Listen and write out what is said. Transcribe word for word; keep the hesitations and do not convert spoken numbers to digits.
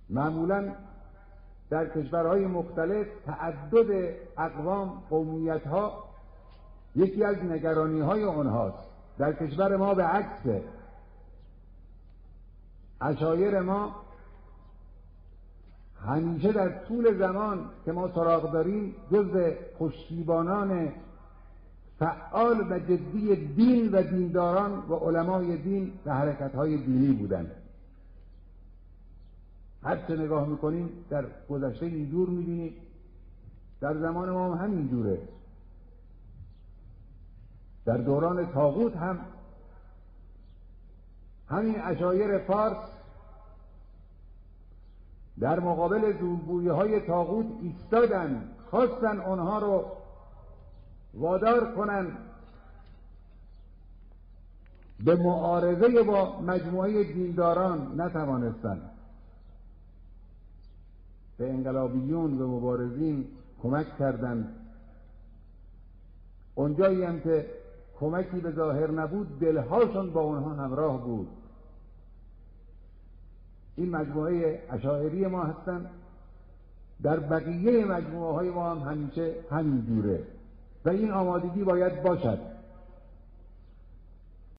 معمولاً در کشورهای مختلف تعدد اقوام، قومیت‌ها یکی از نگرانی‌های آنهاست. در کشور ما به عکسه. عشایر ما همیشه در طول زمان که ما سراغ داریم جزو پشتیبانان فعال و جدی دین و دینداران و علمای دین و حرکت‌های دینی بودند. هر چه نگاه میکنیم در گذشته اینجور میبینیم، در زمان ما هم همین جوره. در دوران طاغوت هم همین عشایر فارس در مقابل زورگویی‌های طاغوت ایستادن، خواستن آنها رو وادار کنن به معارضه با مجموعه دینداران، نتوانستن. به انقلابیون و مبارزین کمک کردند. اونجایی هم که کمکی به ظاهر نبود، دلهاشون با اونها همراه بود. این مجموعه اشاعری ما هستن. در بقیه مجموعه های ما هم همیشه همین جوره و این آمادگی باید باشد.